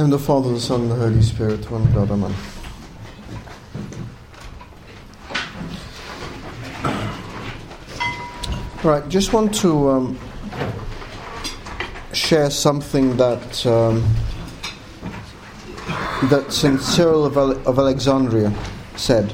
And the Father, the Son, and the Holy Spirit, one God, amen. Right, just want to share something that St. Cyril of Alexandria said.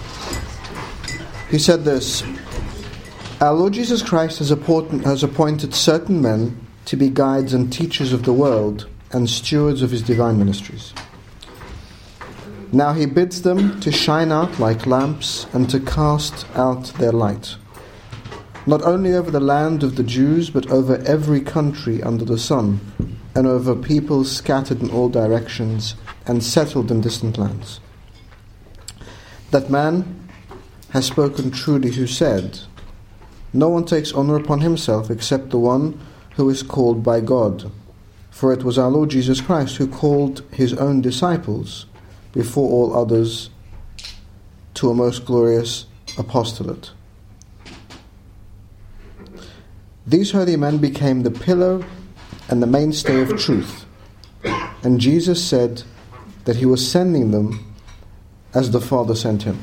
He said this: "Our Lord Jesus Christ has appointed certain men to be guides and teachers of the world and stewards of his divine ministries. Now he bids them to shine out like lamps and to cast out their light, not only over the land of the Jews, but over every country under the sun, and over peoples scattered in all directions and settled in distant lands. That man has spoken truly who said, 'No one takes honor upon himself except the one who is called by God. For it was our Lord Jesus Christ who called his own disciples before all others to a most glorious apostolate.' These holy men became the pillar and the mainstay of truth, and Jesus said that he was sending them as the Father sent him."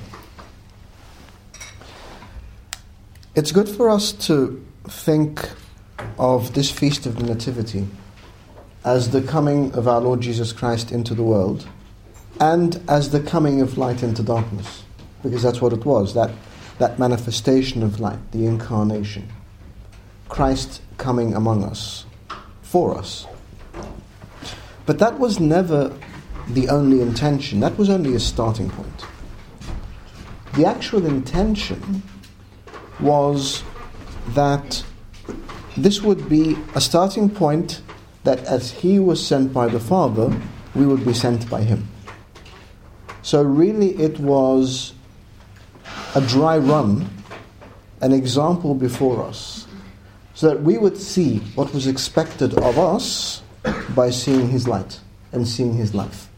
It's good for us to think of this feast of the Nativity as the coming of our Lord Jesus Christ into the world, and as the coming of light into darkness, because that's what it was, that manifestation of light, the incarnation, Christ coming among us, for us. But that was never the only intention. That was only a starting point. The actual intention was that this would be a starting point, that as he was sent by the Father, we would be sent by him. So really it was a dry run, an example before us, so that we would see what was expected of us by seeing his light and seeing his life.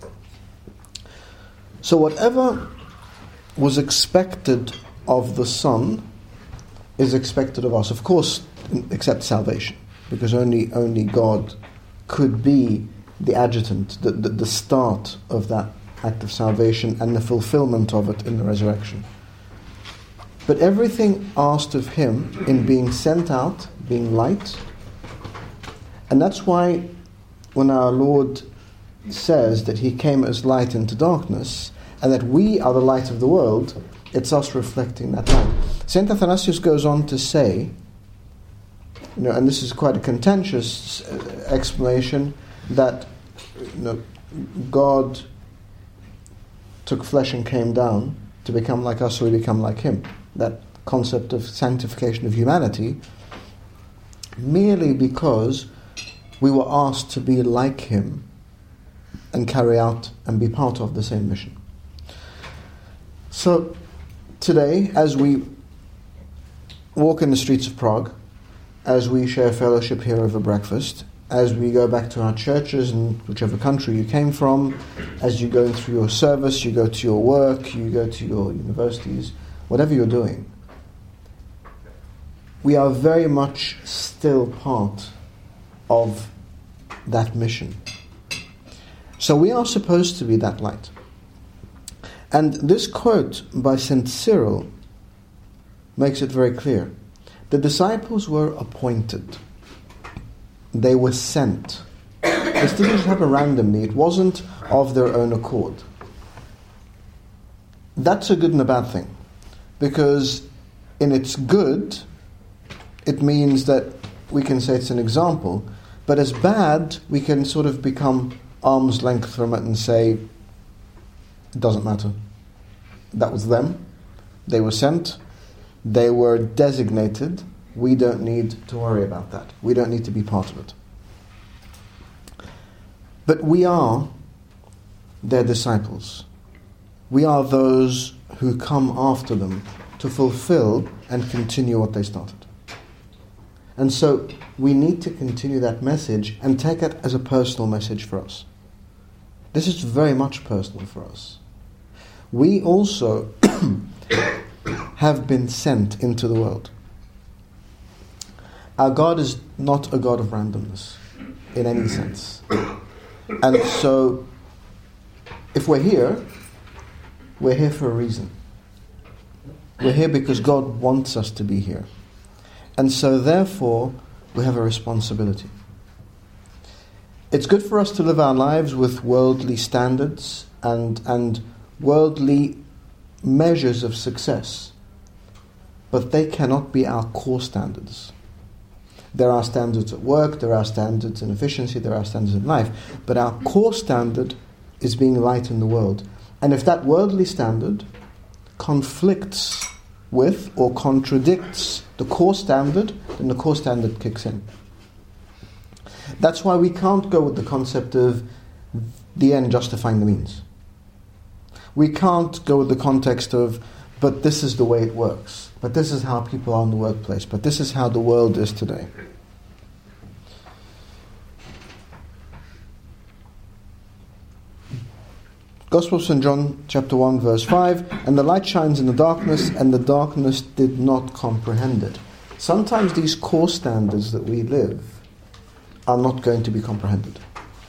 So whatever was expected of the Son is expected of us, of course, except salvation, because only God could be the adjutant, the start of that act of salvation and the fulfillment of it in the resurrection. But everything asked of him in being sent out, being light, and that's why when our Lord says that he came as light into darkness, and that we are the light of the world, it's us reflecting that light. St. Athanasius goes on to say, and this is quite a contentious explanation, that God took flesh and came down to become like us, so we become like him. That concept of sanctification of humanity, merely because we were asked to be like him and carry out and be part of the same mission. So today, as we walk in the streets of Prague, as we share fellowship here over breakfast, as we go back to our churches in whichever country you came from, as you go through your service, you go to your work, you go to your universities, whatever you're doing, we are very much still part of that mission. So we are supposed to be that light. And this quote by St. Cyril makes it very clear. The disciples were appointed. They were sent. This didn't just happen randomly. It wasn't of their own accord. That's a good and a bad thing. Because in its good, it means that we can say it's an example. But as bad, we can sort of become arm's length from it and say, it doesn't matter. That was them. They were sent. They were designated. We don't need to worry about that. We don't need to be part of it. But we are their disciples. We are those who come after them to fulfill and continue what they started. And so we need to continue that message and take it as a personal message for us. This is very much personal for us. We also have been sent into the world. Our God is not a God of randomness in any sense. And so, if we're here for a reason. We're here because God wants us to be here. And so therefore, we have a responsibility. It's good for us to live our lives with worldly standards and worldly measures of success. But they cannot be our core standards. There are standards at work, there are standards in efficiency, there are standards in life. But our core standard is being light in the world. And if that worldly standard conflicts with or contradicts the core standard, then the core standard kicks in. That's why we can't go with the concept of the end justifying the means. We can't go with the context of, but this is the way it works. But this is how people are in the workplace. But this is how the world is today. Gospel of St. John, chapter 1, verse 5, and the light shines in the darkness, and the darkness did not comprehend it. Sometimes these core standards that we live are not going to be comprehended.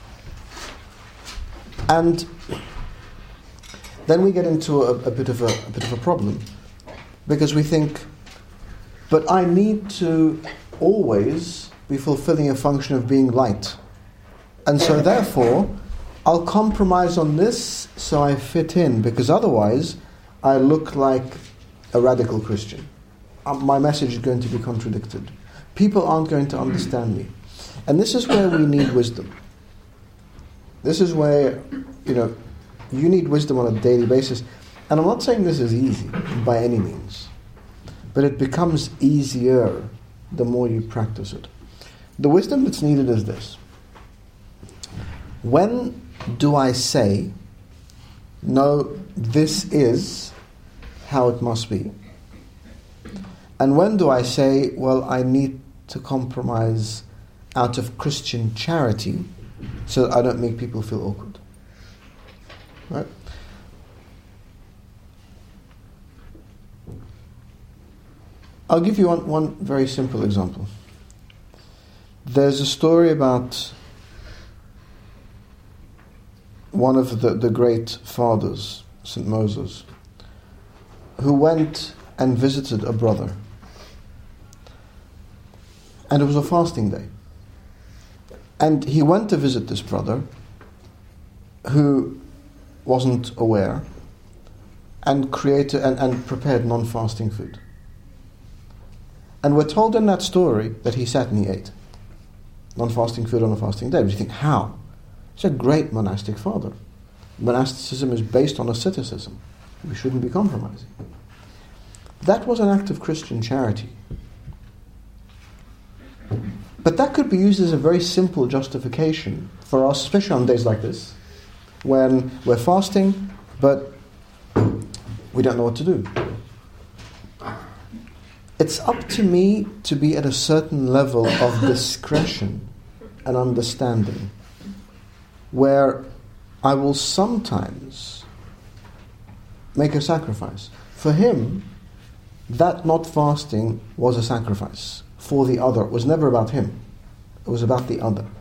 And then we get into a bit of a problem, because we think, but I need to always be fulfilling a function of being light. And so therefore, I'll compromise on this so I fit in, because otherwise I look like a radical Christian. My message is going to be contradicted. People aren't going to understand me. And this is where we need wisdom. This is where, you need wisdom on a daily basis. And I'm not saying this is easy by any means, but it becomes easier the more you practice it. The wisdom that's needed is this. When do I say, no, this is how it must be? And when do I say, well, I need to compromise out of Christian charity so that I don't make people feel awkward? Right? I'll give you one very simple example. There's a story about one of the great fathers, St. Moses, who went and visited a brother. And it was a fasting day. And he went to visit this brother who wasn't aware and created and prepared non-fasting food. And we're told in that story that he sat and he ate non-fasting food on a fasting day. But you think, how? He's a great monastic father. Monasticism is based on asceticism. We shouldn't be compromising. That was an act of Christian charity. But that could be used as a very simple justification for us, especially on days like this, when we're fasting, but we don't know what to do. It's up to me to be at a certain level of discretion and understanding, where I will sometimes make a sacrifice. For him, that not fasting was a sacrifice for the other. It was never about him. It was about the other.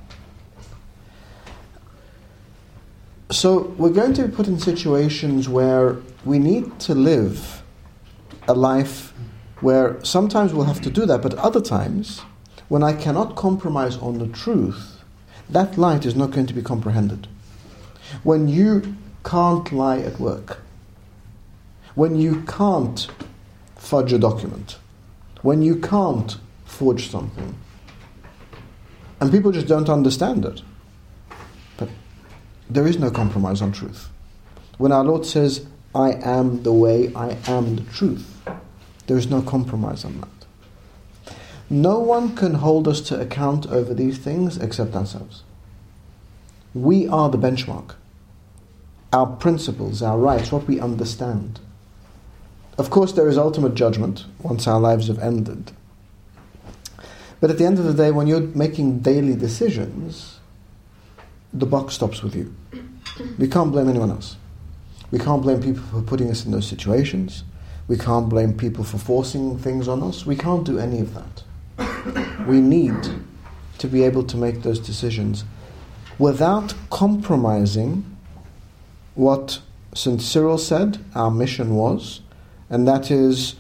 So we're going to be put in situations where we need to live a life where sometimes we'll have to do that, but other times, when I cannot compromise on the truth, that light is not going to be comprehended. When you can't lie at work, when you can't fudge a document, when you can't forge something, and people just don't understand it. But there is no compromise on truth. When our Lord says, I am the way, I am the truth, there is no compromise on that. No one can hold us to account over these things except ourselves. We are the benchmark. Our principles, our rights, what we understand. Of course, there is ultimate judgment once our lives have ended. But at the end of the day, when you're making daily decisions, the buck stops with you. We can't blame anyone else. We can't blame people for putting us in those situations. We can't blame people for forcing things on us. We can't do any of that. We need to be able to make those decisions without compromising what St. Cyril said our mission was, and that is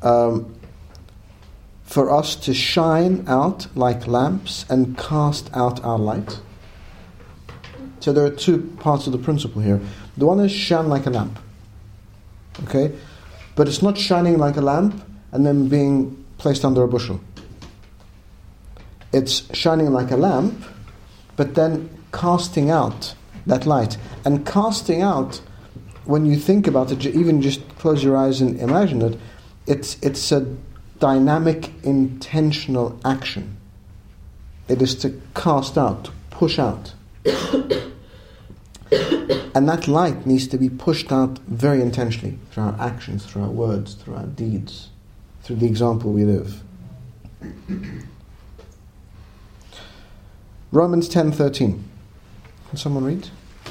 for us to shine out like lamps and cast out our light. So there are two parts of the principle here. The one is shine like a lamp. Okay? But it's not shining like a lamp and then being placed under a bushel. It's shining like a lamp, but then casting out that light. And casting out, when you think about it, even just close your eyes and imagine it, it's a dynamic, intentional action. It is to cast out, to push out. And that light needs to be pushed out very intentionally through our actions, through our words, through our deeds, through the example we live. Romans 10:13. Can someone read?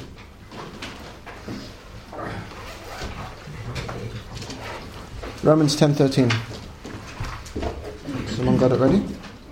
Romans 10:13. Someone got it ready?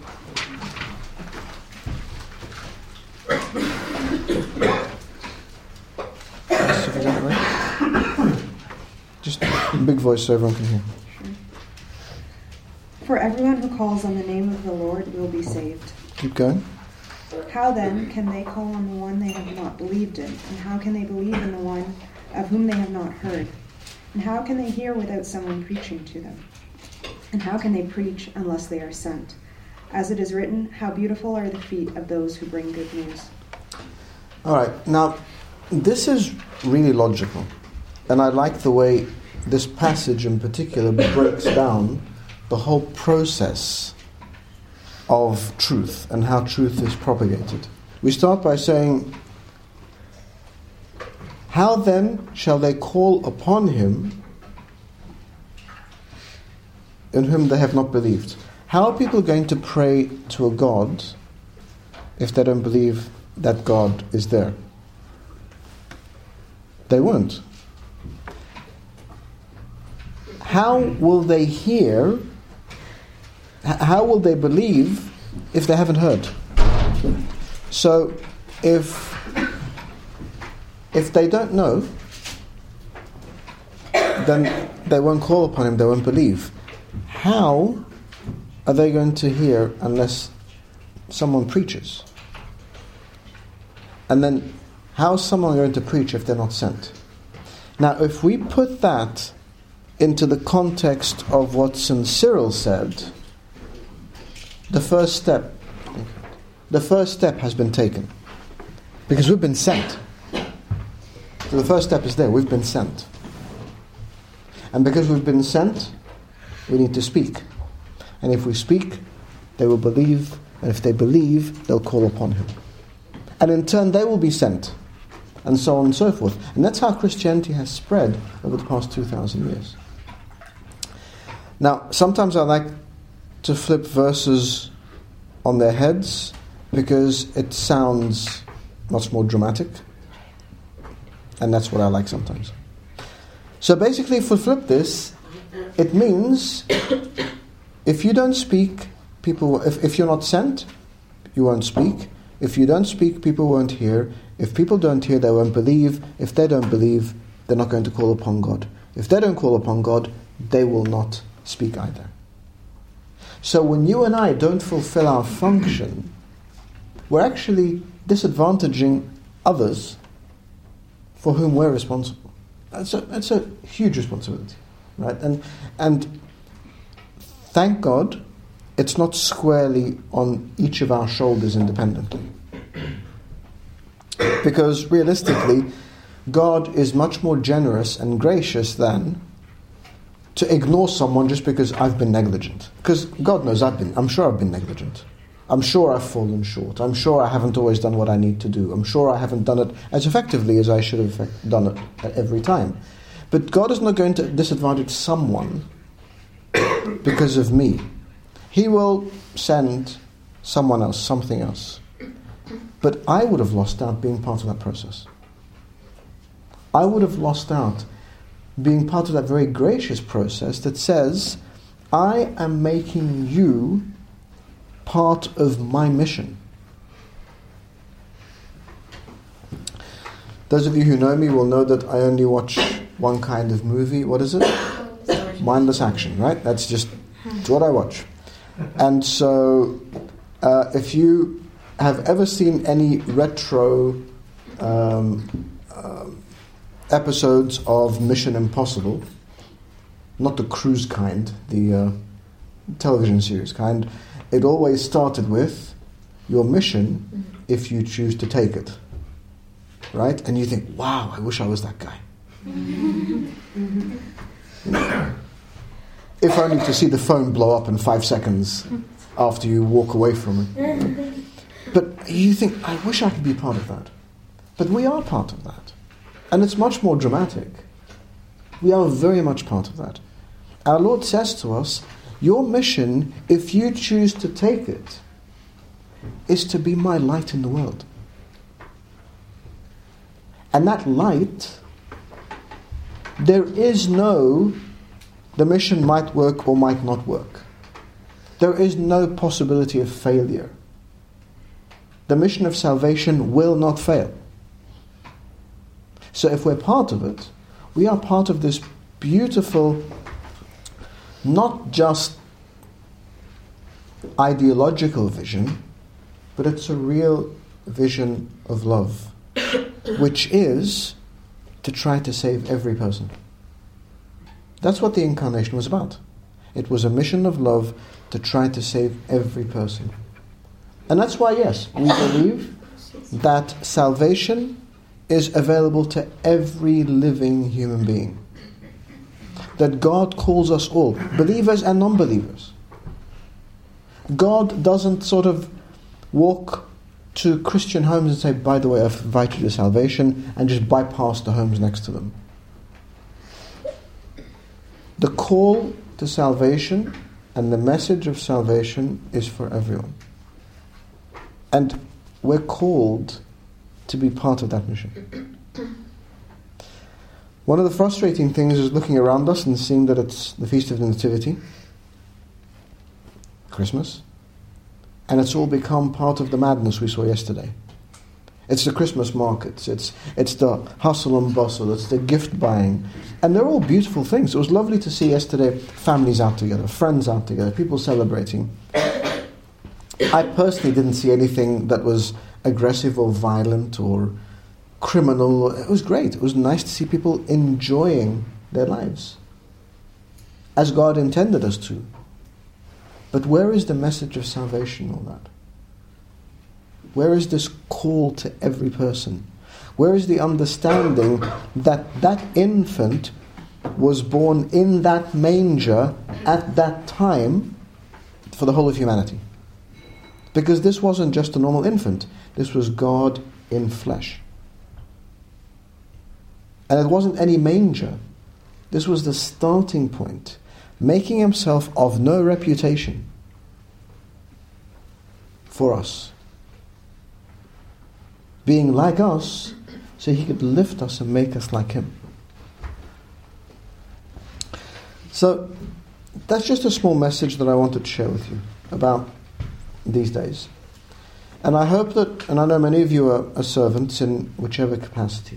Just a big voice so everyone can hear. Sure. For everyone who calls on the name of the Lord will be saved. Keep going. How then can they call on the one they have not believed in? And how can they believe in the one of whom they have not heard? And how can they hear without someone preaching to them? And how can they preach unless they are sent? As it is written, how beautiful are the feet of those who bring good news. All right, now this is really logical. And I like the way this passage in particular breaks down the whole process of truth and how truth is propagated. We start by saying, how then shall they call upon him in whom they have not believed? How are people going to pray to a God if they don't believe that God is there? They won't. How will they hear? How will they believe if they haven't heard? So, if they don't know, then they won't call upon him, they won't believe. How are they going to hear unless someone preaches? And then, how is someone going to preach if they're not sent? Now, if we put that into the context of what St. Cyril said, the first step has been taken. Because we've been sent. So the first step is there, we've been sent. And because we've been sent, we need to speak. And if we speak, they will believe, and if they believe, they'll call upon him. And in turn, they will be sent, and so on and so forth. And that's how Christianity has spread over the past 2,000 years. Now, sometimes I like to flip verses on their heads because it sounds much more dramatic. And that's what I like sometimes. So basically, if we flip this, it means if you don't speak, people. If you're not sent, you won't speak. If you don't speak, people won't hear. If people don't hear, they won't believe. If they don't believe, they're not going to call upon God. If they don't call upon God, they will not speak either. So when you and I don't fulfill our function, we're actually disadvantaging others for whom we're responsible. That's a huge responsibility, right? And thank God, it's not squarely on each of our shoulders independently. Because realistically, God is much more generous and gracious than to ignore someone just because I've been negligent. Because God knows I'm sure I've been negligent. I'm sure I've fallen short. I'm sure I haven't always done what I need to do. I'm sure I haven't done it as effectively as I should have done it at every time. But God is not going to disadvantage someone because of me. He will send someone else, something else. But I would have lost out being part of that process. I would have lost out being part of that very gracious process that says, I am making you part of my mission. Those of you who know me will know that I only watch one kind of movie. What is it? Mindless action, right? That's what I watch. And so, if you have ever seen any retro episodes of Mission Impossible, not the cruise kind, the television series kind, it always started with your mission if you choose to take it. Right? And you think, wow, I wish I was that guy. If only to see the phone blow up in 5 seconds after you walk away from it. But you think, I wish I could be part of that. But we are part of that. And it's much more dramatic. We are very much part of that. Our Lord says to us, your mission, if you choose to take it, is to be my light in the world. And that light, there is no, the mission might work or might not work. There is no possibility of failure. The mission of salvation will not fail. So if we're part of it, we are part of this beautiful, not just ideological vision, but it's a real vision of love, which is to try to save every person. That's what the Incarnation was about. It was a mission of love to try to save every person. And that's why, yes, we believe that salvation is available to every living human being. That God calls us all, believers and non-believers. God doesn't sort of walk to Christian homes and say, by the way, I invite you to salvation, and just bypass the homes next to them. The call to salvation and the message of salvation is for everyone. And we're called to be part of that mission. One of the frustrating things is looking around us and seeing that it's the Feast of the Nativity, Christmas, and it's all become part of the madness we saw yesterday. It's the Christmas markets, it's the hustle and bustle, it's the gift buying. And they're all beautiful things. It was lovely to see yesterday families out together, friends out together, people celebrating. I personally didn't see anything that was aggressive or violent or criminal. It was great. It was nice to see people enjoying their lives as God intended us to. But where is the message of salvation in all that? Where is this call to every person? Where is the understanding that that infant was born in that manger at that time for the whole of humanity? Because this wasn't just a normal infant. This was God in flesh. And it wasn't any manger. This was the starting point. Making himself of no reputation for us. Being like us so he could lift us and make us like him. So that's just a small message that I wanted to share with you about these days. And I hope that, and I know many of you are servants in whichever capacity.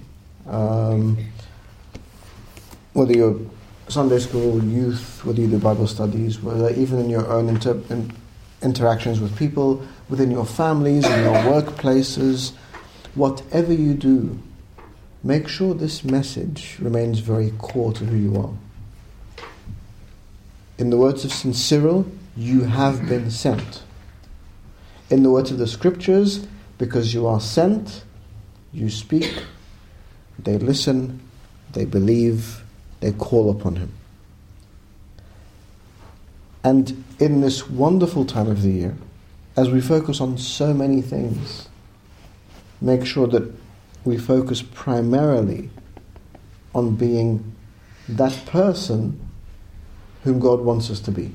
Whether you're Sunday school, youth, whether you do Bible studies, whether even in your own interactions with people, within your families, in your workplaces, whatever you do, make sure this message remains very core to who you are. In the words of St. Cyril, you have been sent. In the words of the Scriptures, because you are sent, you speak, they listen, they believe, they call upon him. And in this wonderful time of the year, as we focus on so many things, make sure that we focus primarily on being that person whom God wants us to be.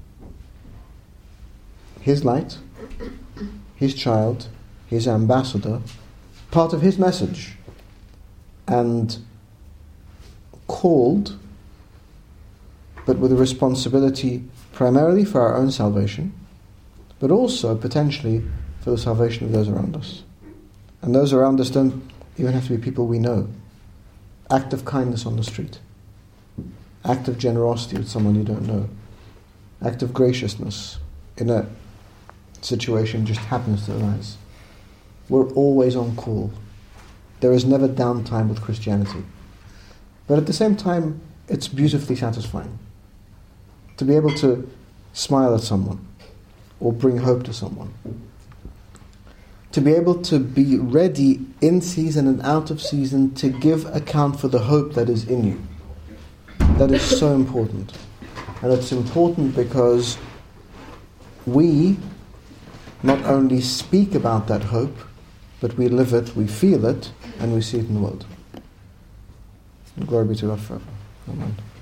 His light, his child, his ambassador, part of his message, and called, but with a responsibility primarily for our own salvation, but also potentially for the salvation of those around us. And those around us don't Even have to be people we know. Act of kindness on the street. Act of generosity with someone you don't know. Act of graciousness in a situation just happens to arise. We're always on call. There is never downtime with Christianity. But at the same time, it's beautifully satisfying to be able to smile at someone or bring hope to someone. To be able to be ready in season and out of season to give account for the hope that is in you. That is so important. And it's important because we not only speak about that hope, but we live it, we feel it, and we see it in the world. And glory be to God forever. Amen.